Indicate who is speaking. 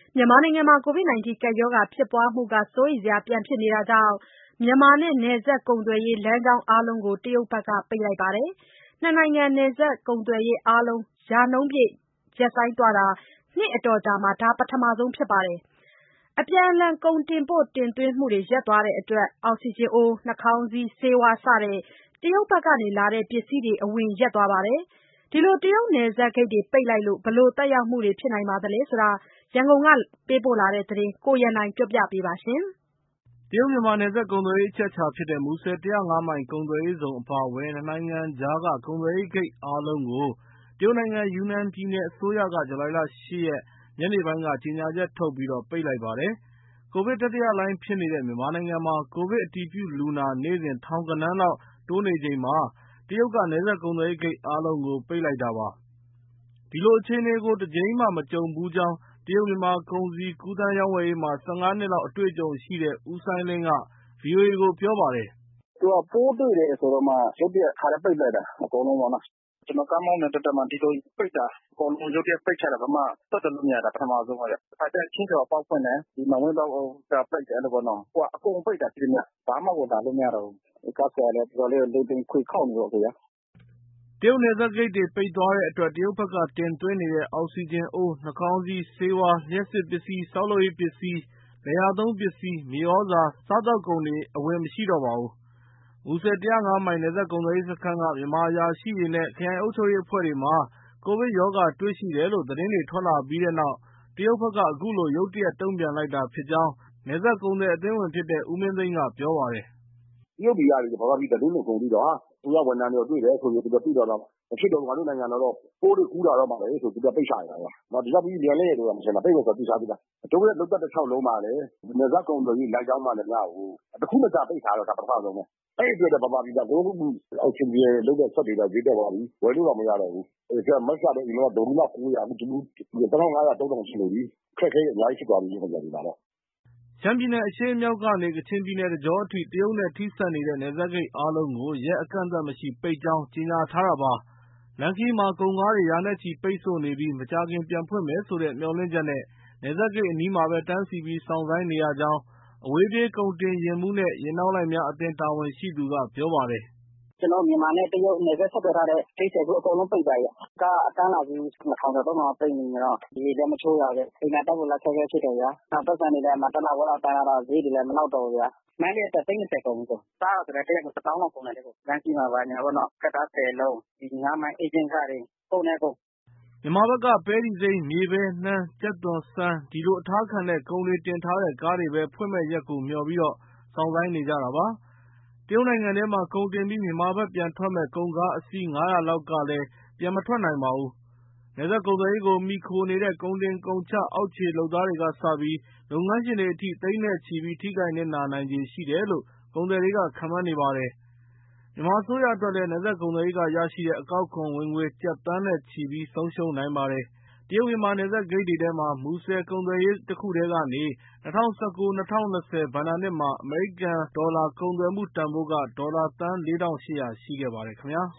Speaker 1: မြန်မာနိုင်ငံမှာ COVID-19 ကပ်ရောဂါဖြစ်ပွားမှု စိုးရိမ်စရာပြန်ဖြစ်နေတာကြောင့် မြန်မာနဲ့ နယ်စပ်ကုန်သွယ်ရေး လမ်းကြောင်းအားလုံးကို တရုတ်ဘက်က ပိတ်လိုက်ပါတယ်။ နှစ်နိုင်ငံ နယ်စပ်ကုန်သွယ်ရေးအားလုံး ရာနှုန်းပြည့် ရပ်ဆိုင်းသွားတာ နှစ်အတော်ကြာမှာ ဒါပထမဆုံးဖြစ်ပါတယ်။ အပြန်အလှန် ကုန်တင်ပို့တင်သွင်းမှုတွေ ရပ်သွားတဲ့အတွက် အောက်စီဂျင်အိုး၊ နှာခေါင်းစည်း၊ ဆေးဝါး စတဲ့ တရုတ်ဘက်ကလာတဲ့ ပစ္စည်းတွေ အဝင်ရပ်သွားပါတယ်။ တရုတ်နယ်စပ်ဂိတ်တွေ ပိတ်လိုက်လို့ ဘယ်လိုသက်ရောက်မှုတွေ ဖြစ်နိုင်ပါသလဲဆိုတာ ရန်ကုန်ကပေးပို့တဲ့သတင်း ကိုရန်နိုင်က ပြောပြပေးပါမယ်
Speaker 2: ။ တရုတ်-မြန်မာ နယ်စပ်ကုန်သွယ်ရေး အချက်အချာဖြစ်တဲ့ မူဆယ် ၁၀၅ မိုင် ကုန်သွယ်ရေးဇုန်အပါအဝင် နှစ်နိုင်ငံကြားက ကုန်သွယ်ရေးဂိတ်အားလုံးကို တရုတ်နိုင်ငံ ယူနန်ပြည်နယ်အစိုးရက ဇူလိုင် ၈ ရက် ညနေပိုင်းက ကြေညာချက်ထုတ်ပြီး ပိတ်လိုက်ပါတယ်။ ကိုဗစ်တတိယလှိုင်းဖြစ်နေတဲ့ မြန်မာနိုင်ငံမှာ ကိုဗစ်အတည်ပြုလူနာ နေ့စဉ် ထောင်ဂဏန်းလောက် တိုးနေချိန်မှာ တရုတ်က နယ်စပ်ကုန်သွယ်ရေးဂိတ်အားလုံးကို ပိတ်လိုက်တာပါ။ ဒီလိုအခြေအနေကို တကြိမ်မှ မကြုံဖူးကြောင်း တရုတ်-မြန်မာ ကုန်စည်ကူးသန်းရောင်းဝယ်ရေးမှာ ၁၅ နှစ်လောက် အတွေ့အကြုံရှိတဲ့ ဦးစိုင်းလင်းက ဗွီအိုအေကို ပြောပါတယ်
Speaker 3: ။ “သူက ပိုးတွေ့တယ်ဆိုတော့မှ ရုတ်တရက် တခါတည်းပိတ်လိုက်တာ အကုန်လုံးပေါ့နော်။ ကျနော် ကားမောင်းနေတက်မှာ ဒီလိုပိတ်တာ အကုန်လုံးရုတ်တရက်ပိတ်ချတာ ဘယ်မှဆက်သွယ်လို့မရတာ ပထမဆုံးပဲဗျ။ တခါတည်း ချင်းရွှေဟော်အပေါက်ဖွင့်တယ်၊ မန်ဝိန်းပေါက်ကပိတ်တယ် အဲ့လိုပေါ့နော်။ အခုက အကုန်ပိတ်တာ ရှိသမျှ ဘာမှကို လာလို့မရတော့ဘူး။ ကားဆရာတွေလည်း တော်တော်လေး လိမ်ပိန်ခွေခေါက်နေလို့ အကိုရာ။
Speaker 2: ” တရုတ်နယ်စပ်ဂိတ်တွေ ပိတ်သွားတဲ့အတွက် တရုတ်ဘက်က တင်သွင်းနေတဲ့ အောက်စီဂျင်အိုး၊ နှာခေါင်းစည်း၊ ဆေးဝါး၊ လျှပ်စစ်ပစ္စည်း၊ ဆောက်လုပ်ရေးပစ္စည်း၊ လယ်ယာသုံးပစ္စည်း၊ မြေဩဇာ၊ စားသောက်ကုန်တွေ အဝင်မရှိတော့ပါဘူး။ မူဆယ် ၁၀၅ မိုင် နယ်စပ်ကုန်သွယ်ရေးစခန်းက မြန်မာအရာရှိတွေနဲ့ ခရိုင်အုပ်ချုပ်ရေးအဖွဲ့တွေမှာ ကိုဗစ်ရောဂါတွေ့ရှိတယ်လို့ သတင်းတွေထွက်လာပြီးတဲ့နောက် တရုတ်ဘက်က အခုလို ရုတ်တရက် တုံ့ပြန်လိုက်တာဖြစ်ကြောင်း နယ်စပ်ကုန်သည်အသင်းဝင်ဖြစ်တဲ့ ဦးမင်းသိန်းက ပြောပါတယ်။
Speaker 3: “တရုတ်ပြည်ကနေ ဗမာပြည်သတင်းတွေ အကုန်သိတော့ အစိုးရဝန်ထမ်းတွေ တွေ့တယ်ဆိုပြီး သူတို့သိတော့ မဖြစ်တော့ဘူး ငါတို့နိုင်ငံတော့ ပိုးတွေကူးလာတော့မှာပဲဆိုပြီး ပိတ်ချလိုက်တာ။ ဒီလောက်ကြီးမြန်လိမ့်မယ်လို့ မထင်တာ ပိတ်မယ်ဆိုတာ သိထားပြီးသား။ တို့ရဲ့လုပ်သက်တလျှောက်လုံးမှာလည်း နယ်စပ်ကုန်သွယ်ရေးလမ်းကြောင်းမှန်သမျှကို တခုမကျန်ပိတ်ထားတော့ ဒါပထမဆုံးပဲ။ အဲ့ဒီအတွက် ဗမာပြည်မှာ အောက်ဆီဂျင်လုပ်တဲ့စက်တွေ ဈေးတက်သွားပြီ ဝယ်လို့တောင်မရတော့ဘူး။ မတ်လတုန်းက ဒိုလူက ၉၀၀ အခု ၁၅၀၀ ၃၀၀၀ ရှိနေပြီ။ အခက်အခဲတွေ အများကြီးဖြစ်သွားပြီ ဒီမှာတော့။
Speaker 2: ” ရှမ်းပြည်နယ်အရှေ့မြောက်ကနေ ကချင်ပြည်နယ် တကြောအထိ တရုတ်နဲ့ထိစပ်နေတဲ့ နယ်စပ်ဂိတ်အားလုံးကို ရက်အကန့်အသတ်မရှိ ပိတ်ကြောင်း ကြေညာထားတာပါ။ လမ်းခရီးမှာ ကုန်ကားတွေ ရာနဲ့ချီပိတ်ဆို့နေပြီး မကြာခင် ပြန်ဖွင့်မယ်ဆိုတဲ့ မျှော်လင့်ချက်နဲ့ နယ်စပ်ဂိတ်အနီးမှာပဲ တန်းစီပြီး စောင့်ဆိုင်းနေရကြောင်း အဝေးပြေးကုန်တင်ယာဉ်မှူးနဲ့ ယာဉ်နောက်လိုက်များအသင်း တာဝန်ရှိသူက ပြောပါတယ်။
Speaker 4: “ကျနော်တို့ မြန်မာနဲ့ တရုတ် နယ်စပ်ဆက်သွယ်ထားတဲ့ ဂိတ် ၁၀ ခု အကုန်လုံးပိတ်ထားပြီဗျ။ ကားအတန်းလာကြီး ၂,၀၀၀ ကျော် ၃,၀၀၀ ပိတ်မိနေတော့ ရေလည်းမချိုးရဘူး။ အိမ်သာတက်ဖို့လည်း အခက်အခဲဖြစ်တယ်ဗျာ။ နောက်ပိုက်ဆံတွေလည်း တလခွဲလောက်တန်းထားတော့ စရိတ်တွေလည်း မလောက်တော့ဘူးဗျာ။ မန္တလေးအတက် သိန်း ၂၀ ကုန်ပြီ။ စားတာဆိုလည်း တရက်ကို ၁၀,၀၀၀ လောက်ကုန်တယ်။ လမ်းခရီးမှာ ဘာညာပေါ့နော် ကတ္တား ၁၀ လုံး ဒီငါးမိုင်အေးဂျင့်ခတွေ ကုန်တယ်အကုန်။ ”
Speaker 2: မြန်မာဘက်က ပဲတီစိမ်း၊ မြေပဲ၊ နှမ်း၊ ကြက်သွန်၊ ဆန် ဒီလို အထားခံတဲ့ ကုန်တွေတင်ထားတဲ့ ကားတွေပဲ ဖွင့်မယ့်ရက်ကို မျှော်ပြီး စောင့်ဆိုင်းနေကြတာပါ။ တရုတ်နိုင်ငံထဲမှာ ကုန်တင်ပြီး မြန်မာဘက်ပြန်ထွက်မယ့် ကုန်ကားအစီး ၅၀၀ လောက်ကလည်း ပြန်မထွက်နိုင်ပါဘူး။ နယ်စပ်ကုန်သွယ်ရေးကို မှီခိုနေတဲ့ ကုန်တင်ကုန်ချ အောက်ခြေလုပ်သားတွေကစပြီး လုပ်ငန်းရှင်တွေအထိ သိန်းနဲ့ချီပြီး ထိခိုက်နစ်နာနိုင်ခြေရှိတယ်လို့ ကုန်သည်တွေက ခန့်မှန်းနေပါတယ်။ မြန်မာအစိုးရအတွက်လည်း နယ်စပ်ကုန်သွယ်ရေးက ရရှိတဲ့ အကောက်ခွန်ဝင်ငွေ ကျပ်သန်းနဲ့ချီပြီး ဆုံးရှုံးနိုင်ပါတယ်။ တရုတ်-မြန်မာ နယ်စပ်ဂိတ်တွေထဲမှာ မူဆယ်ကုန်သွယ်ရေးတခုတည်းကနေ ၂၀၁၉-၂၀၂၀ ဘဏ္ဍာနှစ်မှာ အမေရိကန်ဒေါ်လာကုန်သွယ်မှုတန်ဖိုးက ဒေါ်လာသန်း ၄,၈၀၀ ရှိခဲ့ပါတယ်ခင်ဗျာ